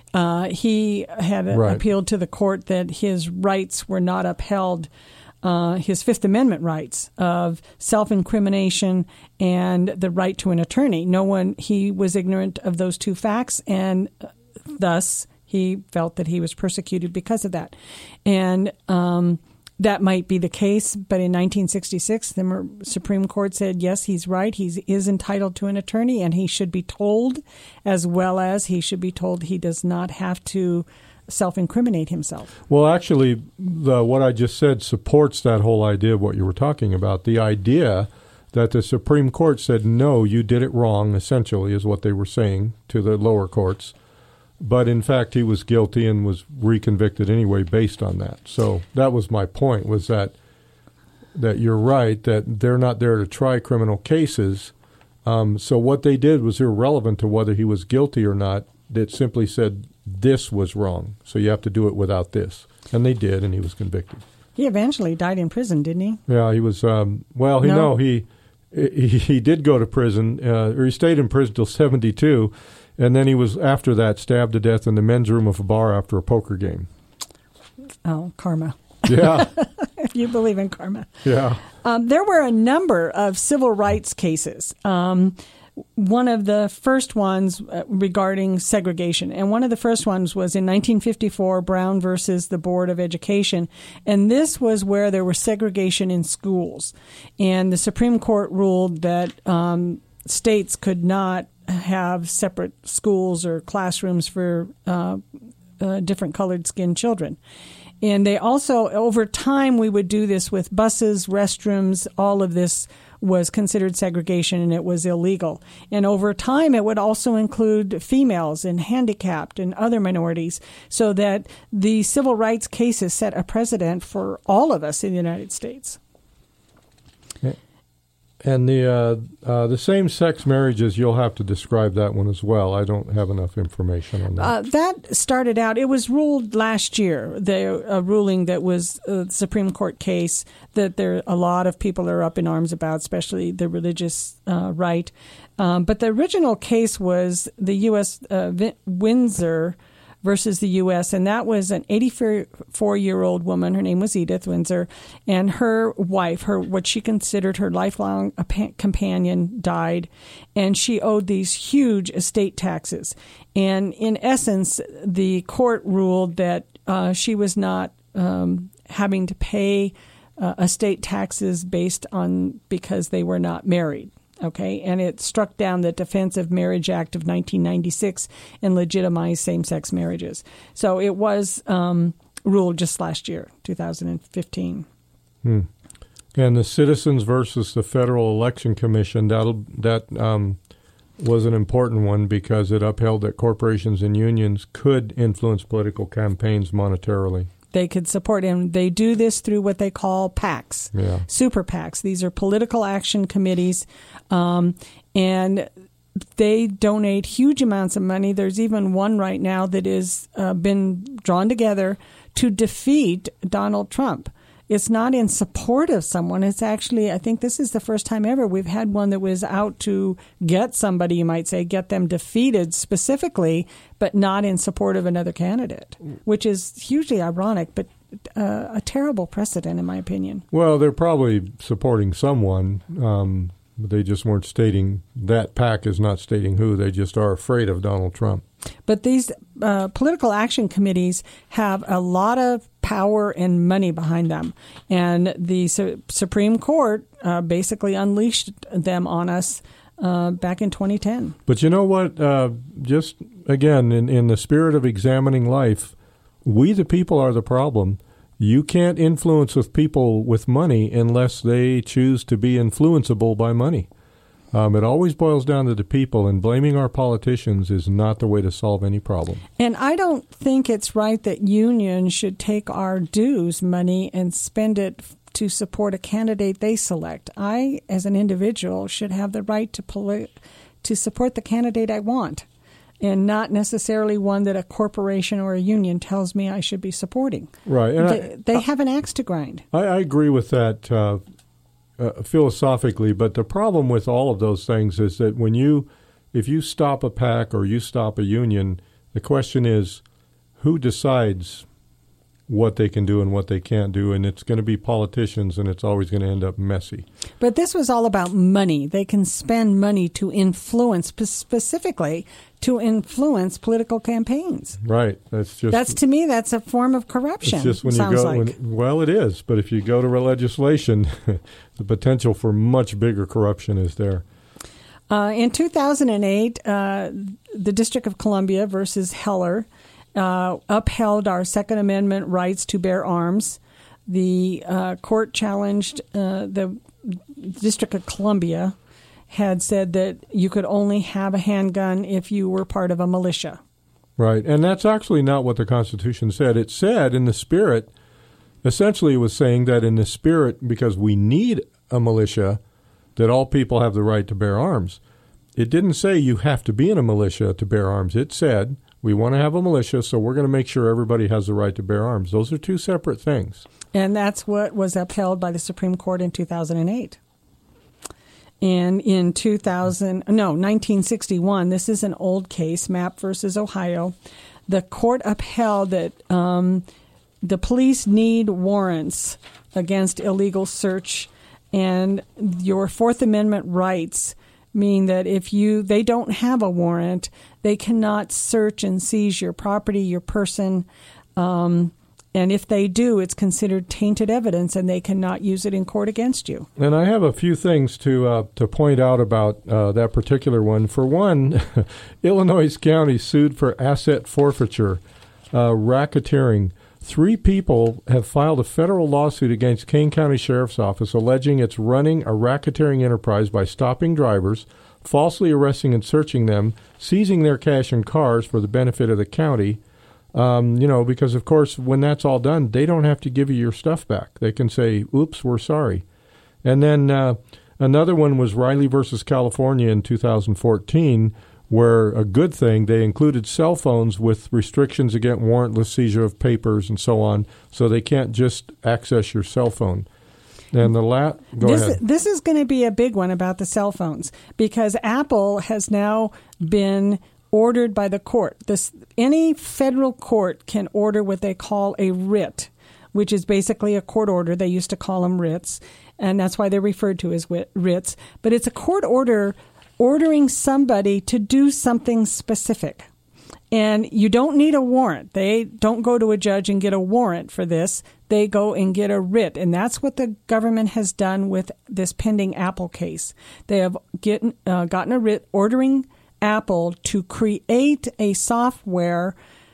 Uh, he had Right. appealed to the court that his rights were not upheld, uh, his Fifth Amendment rights of self-incrimination and the right to an attorney. No one, he was ignorant of those two facts, and thus he felt that he was persecuted because of that. And um, that might be the case, but in nineteen sixty-six, the Supreme Court said, yes, he's right. He is entitled to an attorney, and he should be told, as well as he should be told he does not have to self-incriminate himself. Well, actually, the, what I just said supports that whole idea of what you were talking about. The idea that the Supreme Court said, no, you did it wrong, essentially, is what they were saying to the lower courts. But, in fact, he was guilty and was reconvicted anyway based on that. So that was my point, was that that you're right, that they're not there to try criminal cases. Um, so what they did was irrelevant to whether he was guilty or not. It simply said this was wrong, so you have to do it without this. And they did, and he was convicted. He eventually died in prison, didn't he? Yeah, he was, um, well, he, No. no, he, he he did go to prison, uh, or he stayed in prison till seventy-two. And then he was, after that, stabbed to death in the men's room of a bar after a poker game. Oh, karma. Yeah. If you believe in karma. Yeah. Um, there were a number of civil rights cases. Um, one of the first ones uh, regarding segregation, and one of the first ones was in nineteen fifty-four, Brown versus the Board of Education. And this was where there was segregation in schools. And the Supreme Court ruled that um, states could not have separate schools or classrooms for uh, uh, different colored skinned children. And they also, over time, we would do this with buses, restrooms. All of this was considered segregation, and it was illegal. And over time, it would also include females and handicapped and other minorities, so that the civil rights cases set a precedent for all of us in the United States. And the uh, uh, the same-sex marriages, you'll have to describe that one as well. I don't have enough information on that. Uh, that started out, it was ruled last year, the a ruling that was a Supreme Court case that there a lot of people are up in arms about, especially the religious uh, right. Um, but the original case was the U S Uh, Vin- Windsor versus the U S, and that was an eighty-four-year-old woman. Her name was Edith Windsor, and her wife, her what she considered her lifelong companion, died, and she owed these huge estate taxes. And in essence, the court ruled that uh, she was not um, having to pay uh, estate taxes based on because they were not married. Okay, and it struck down the Defense of Marriage Act of nineteen ninety-six and legitimized same-sex marriages. So it was um, ruled just last year, two thousand fifteen. Hmm. And the Citizens versus the Federal Election Commission, that'll, that um, was an important one because it upheld that corporations and unions could influence political campaigns monetarily. They could support him. They do this through what they call PACs, yeah. super PACs. These are political action committees, um, and they donate huge amounts of money. There's even one right now that has uh, been drawn together to defeat Donald Trump. It's not in support of someone. It's actually, I think this is the first time ever we've had one that was out to get somebody, you might say, get them defeated specifically, but not in support of another candidate, which is hugely ironic, but uh, a terrible precedent, in my opinion. Well, they're probably supporting someone. Um, but they just weren't stating, that PAC is not stating who. They just are afraid of Donald Trump. But these uh, political action committees have a lot of power and money behind them. And the Su- Supreme Court uh, basically unleashed them on us uh, back in twenty ten. But you know what? Uh, just, again, in, in the spirit of examining life, we the people are the problem. You can't influence with people with money unless they choose to be influenceable by money. Um, it always boils down to the people, and blaming our politicians is not the way to solve any problem. And I don't think it's right that unions should take our dues money and spend it to support a candidate they select. I, as an individual, should have the right to poli- to support the candidate I want, and not necessarily one that a corporation or a union tells me I should be supporting. Right. And they, I, they have an axe to grind. I, I agree with that uh, uh, philosophically, but the problem with all of those things is that when you, if you stop a PAC or you stop a union, The question is, who decides what they can do and what they can't do? And it's going to be politicians, and it's always going to end up messy. But this was all about money. They can spend money to influence, specifically to influence political campaigns. Right. That's just. That's, to me, that's a form of corruption. It's just when sounds you go. like. When, well, it is. But if you go to legislation, the potential for much bigger corruption is there. Uh, in two thousand eight, uh, the District of Columbia versus Heller uh, upheld our Second Amendment rights to bear arms. The uh, court challenged uh, the District of Columbia had said that you could only have a handgun if you were part of a militia. Right, and that's actually not what the Constitution said. It said in the spirit, essentially it was saying that in the spirit, because we need a militia, that all people have the right to bear arms. It didn't say you have to be in a militia to bear arms. It said we want to have a militia, so we're going to make sure everybody has the right to bear arms. Those are two separate things. And that's what was upheld by the Supreme Court in two thousand eight. And in two thousand, no, nineteen sixty-one, this is an old case, Mapp versus Ohio. The court upheld that um, the police need warrants against illegal search, and your Fourth Amendment rights mean that if you they don't have a warrant, they cannot search and seize your property, your person. Um, And if they do, it's considered tainted evidence, and they cannot use it in court against you. And I have a few things to uh, to point out about uh, that particular one. For one, Illinois County sued for asset forfeiture, uh, racketeering. Three people have filed a federal lawsuit against Kane County Sheriff's Office alleging it's running a racketeering enterprise by stopping drivers, falsely arresting and searching them, seizing their cash and cars for the benefit of the county. Um, you know, because, of course, when that's all done, they don't have to give you your stuff back. They can say, oops, we're sorry. And then uh, another one was Riley versus California in two thousand fourteen, where a good thing, they included cell phones with restrictions against warrantless seizure of papers and so on, so they can't just access your cell phone. And the la- go this, ahead. This is going to be a big one about the cell phones, because Apple has now been ordered by the court. This any federal court can order what they call a writ, which is basically a court order. They used to call them writs, and that's why they're referred to as writs. But it's a court order ordering somebody to do something specific. And you don't need a warrant. They don't go to a judge and get a warrant for this. They go and get a writ. And that's what the government has done with this pending Apple case. They have get, uh, gotten a writ ordering Apple to create a software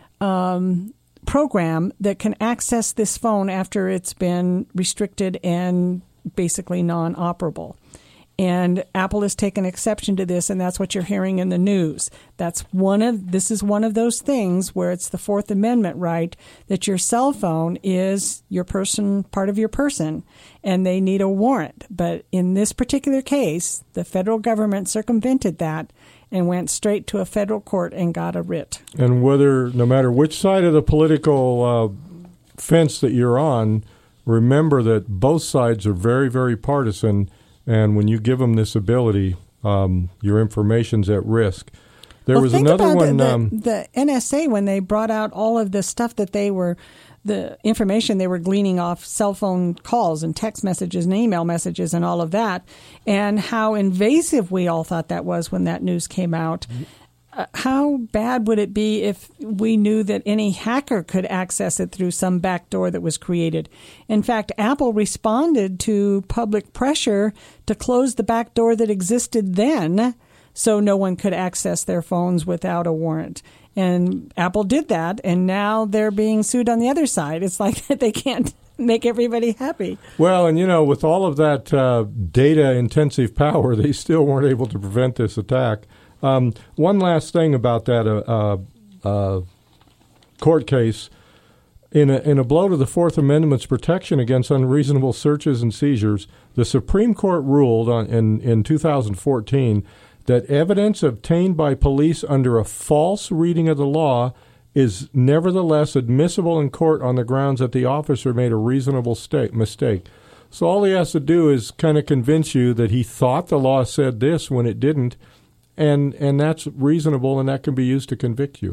um, program that can access this phone after it's been restricted and basically non-operable. And Apple has taken exception to this, and that's what you're hearing in the news. That's one of this is one of those things where it's the Fourth Amendment right that your cell phone is your person, part of your person, and they need a warrant. But in this particular case, the federal government circumvented that and went straight to a federal court and got a writ. And whether, no matter which side of the political uh, fence that you're on, remember that both sides are very, very partisan. And when you give them this ability, um, your information's at risk. There well, was think another about one. The, the, um, the N S A, when they brought out all of the stuff that they were, the information they were gleaning off cell phone calls and text messages and email messages and all of that, and how invasive we all thought that was when that news came out. Uh, how bad would it be if we knew that any hacker could access it through some back door that was created? In fact, Apple responded to public pressure to close the back door that existed then so no one could access their phones without a warrant. And Apple did that, and now they're being sued on the other side. It's like they can't make everybody happy. Well, and, you know, with all of that uh, data-intensive power, they still weren't able to prevent this attack. Um, one last thing about that uh, uh, uh, court case. In a, in a blow to the Fourth Amendment's protection against unreasonable searches and seizures, the Supreme Court ruled on, in, in two thousand fourteen that evidence obtained by police under a false reading of the law is nevertheless admissible in court on the grounds that the officer made a reasonable sta- mistake. So all he has to do is kind of convince you that he thought the law said this when it didn't, and and that's reasonable, and that can be used to convict you.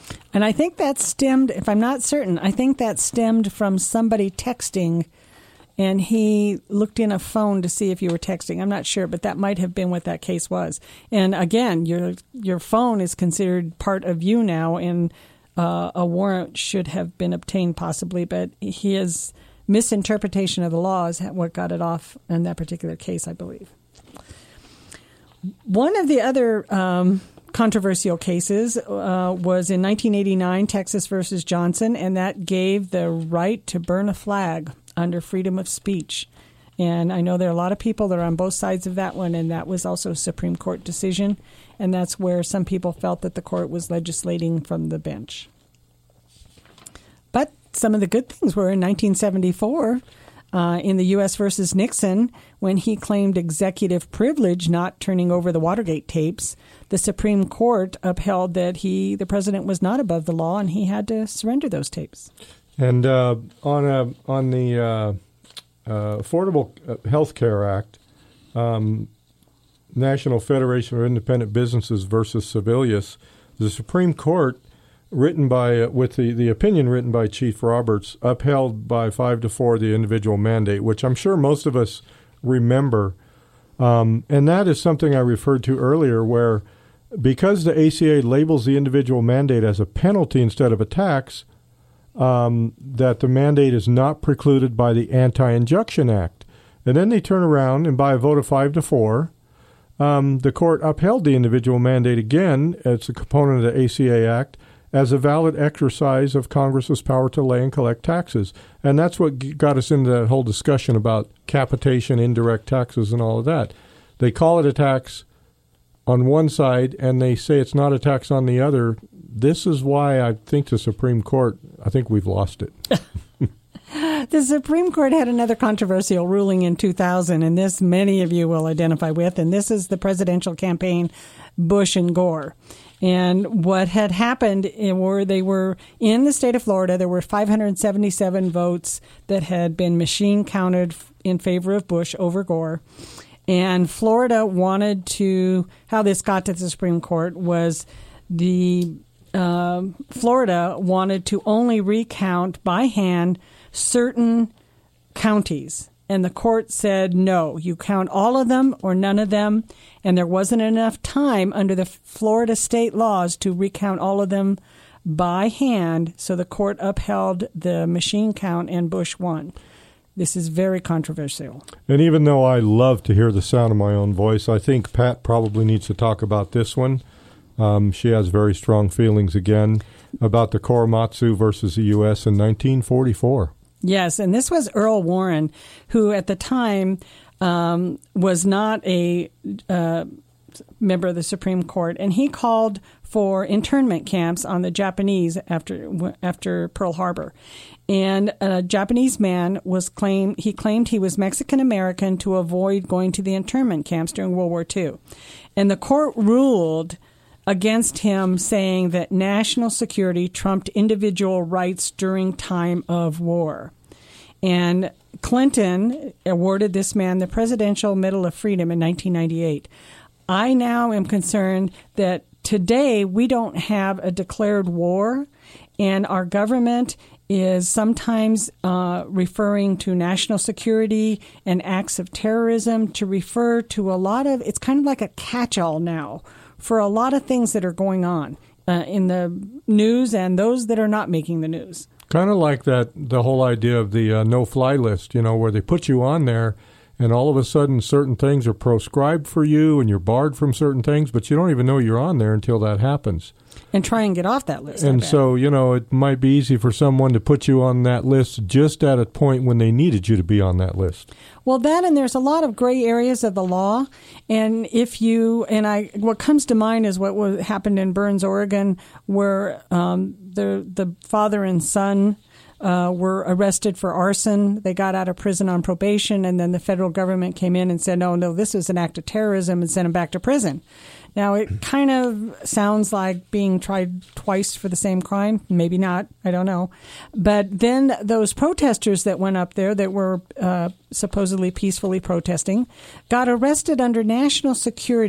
And I think that stemmed, if I'm not certain, I think that stemmed from somebody texting, and he looked in a phone to see if you were texting. I'm not sure, but that might have been what that case was. And again, your your phone is considered part of you now, and uh, a warrant should have been obtained possibly, but his misinterpretation of the law is what got it off in that particular case, I believe. One of the other um, controversial cases uh, was in nineteen eighty-nine, Texas versus Johnson, and that gave the right to burn a flag under freedom of speech. And I know there are a lot of people that are on both sides of that one, and that was also a Supreme Court decision, and that's where some people felt that the court was legislating from the bench. But some of the good things were in nineteen seventy-four, uh, in the U S versus Nixon, when he claimed executive privilege, not turning over the Watergate tapes, the Supreme Court upheld that he, the president, was not above the law, and he had to surrender those tapes. And uh, on a, on the uh, uh, Affordable Health Care Act, um, National Federation of Independent Businesses versus Sebelius, the Supreme Court, written by uh, with the, the opinion written by Chief Roberts, upheld by five to four the individual mandate, which I'm sure most of us remember. Um, and that is something I referred to earlier, where because the A C A labels the individual mandate as a penalty instead of a tax, um, that the mandate is not precluded by the Anti-Injunction Act. And then they turn around and by a vote of five to four, um, the court upheld the individual mandate again as a component of the A C A Act as a valid exercise of Congress's power to lay and collect taxes. And that's what got us into that whole discussion about capitation, indirect taxes, and all of that. They call it a tax on one side, and they say it's not a tax on the other. This is why I think the Supreme Court, I think we've lost it. The Supreme Court had another controversial ruling in two thousand, and this many of you will identify with, and this is the presidential campaign, Bush and Gore. And what had happened were they were in the state of Florida. There were five hundred seventy-seven votes that had been machine counted in favor of Bush over Gore. And Florida wanted to, how this got to the Supreme Court was the uh, Florida wanted to only recount by hand certain counties. And the court said, no, you count all of them or none of them. And there wasn't enough time under the Florida state laws to recount all of them by hand. So the court upheld the machine count and Bush won. This is very controversial. And even though I love to hear the sound of my own voice, I think Pat probably needs to talk about this one. Um, she has very strong feelings again about the Korematsu versus the U S in nineteen forty-four. Yes, and this was Earl Warren, who at the time um, was not a uh, member of the Supreme Court, and he called for internment camps on the Japanese after after Pearl Harbor. And a Japanese man was claim he claimed he was Mexican American to avoid going to the internment camps during World War Two, and the court ruled against him, saying that national security trumped individual rights during time of war. And Clinton awarded this man the Presidential Medal of Freedom in nineteen ninety-eight. I now am concerned that today we don't have a declared war, and our government is sometimes uh, referring to national security and acts of terrorism to refer to a lot of, it's kind of like a catch-all now for a lot of things that are going on uh, in the news and those that are not making the news. Kind of like that, the whole idea of the uh, no-fly list, you know, where they put you on there and all of a sudden certain things are proscribed for you and you're barred from certain things, but you don't even know you're on there until that happens. And try and get off that list. And so, you know, it might be easy for someone to put you on that list just at a point when they needed you to be on that list. Well, that, and there's a lot of gray areas of the law. And if you, and I, what comes to mind is what was, happened in Burns, Oregon, where um, the the father and son uh, were arrested for arson. They got out of prison on probation, and then the federal government came in and said, no, no, this was an act of terrorism, and sent them back to prison. Now, it kind of sounds like being tried twice for the same crime. Maybe not. I don't know. But then those protesters that went up there that were uh, supposedly peacefully protesting got arrested under national security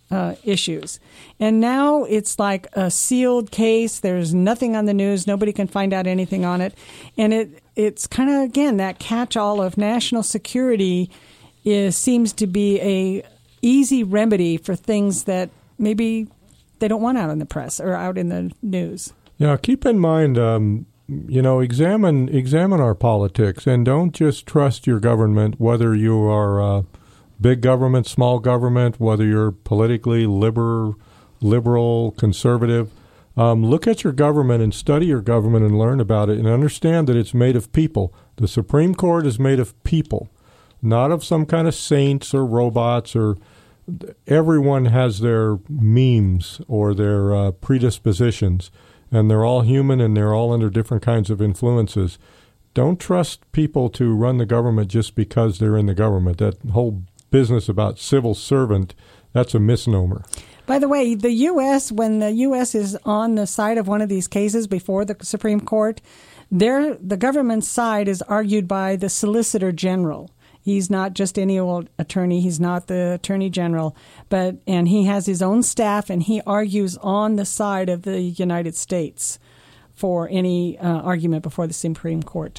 uh, issues. And now it's like a sealed case. There's nothing on the news. Nobody can find out anything on it. And it it's kind of, again, that catch-all of national security is seems to be a easy remedy for things that maybe they don't want out in the press or out in the news. Yeah, keep in mind, um, you know, examine examine our politics, and don't just trust your government, whether you are uh, big government, small government, whether you're politically liber, liberal, conservative. Um, look at your government and study your government and learn about it and understand that it's made of people. The Supreme Court is made of people, not of some kind of saints or robots. Or everyone has their memes or their uh, predispositions, and they're all human and they're all under different kinds of influences. Don't trust people to run the government just because they're in the government. That whole business about civil servant, that's a misnomer. By the way, the U S, when the U S is on the side of one of these cases before the Supreme Court, there the government's side is argued by the Solicitor General. He's not just any old attorney. He's not the Attorney General, but and he has his own staff, and he argues on the side of the United States for any uh, argument before the Supreme Court.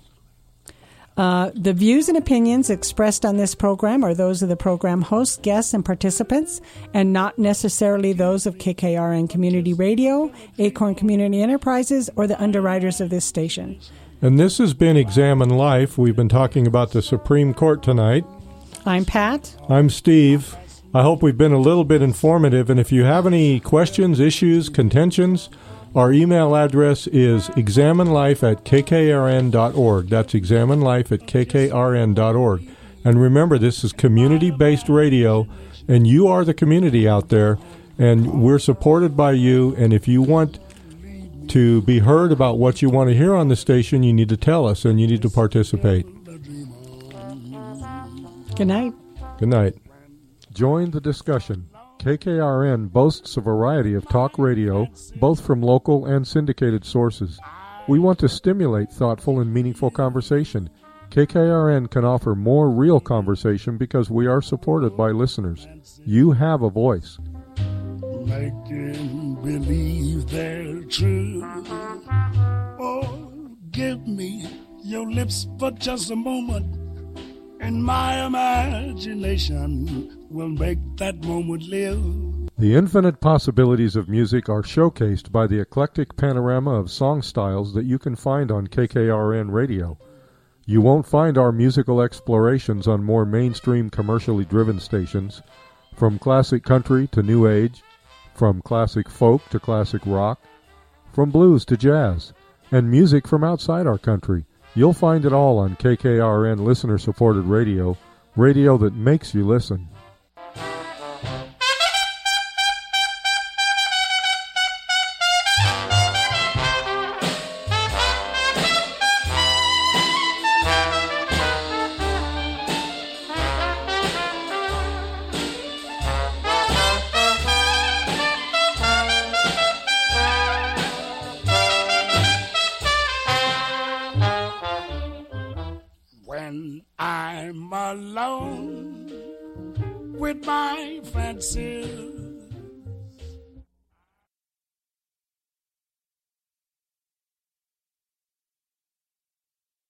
Uh, the views and opinions expressed on this program are those of the program hosts, guests, and participants, and not necessarily those of K K R N Community Radio, Acorn Community Enterprises, or the underwriters of this station. And this has been Examine Life. We've been talking about the Supreme Court tonight. I'm Pat. I'm Steve. I hope we've been a little bit informative, and if you have any questions, issues, contentions, our email address is examinelife at k k r n dot org. That's examinelife at k k r n dot org. And remember, this is community-based radio, and you are the community out there, and we're supported by you. And if you want to be heard about what you want to hear on the station, you need to tell us, and you need to participate. Good night. Good night. Join the discussion. K K R N boasts a variety of talk radio, both from local and syndicated sources. We want to stimulate thoughtful and meaningful conversation. K K R N can offer more real conversation because we are supported by listeners. You have a voice. Making believe they're true. Oh, give me your lips for just a moment, and my imagination will make that moment live. The infinite possibilities of music are showcased by the eclectic panorama of song styles that you can find on K K R N Radio. You won't find our musical explorations on more mainstream commercially driven stations, from classic country to new age, from classic folk to classic rock, from blues to jazz, and music from outside our country. You'll find it all on K K R N listener-supported radio, radio that makes you listen. I'm alone with my fancy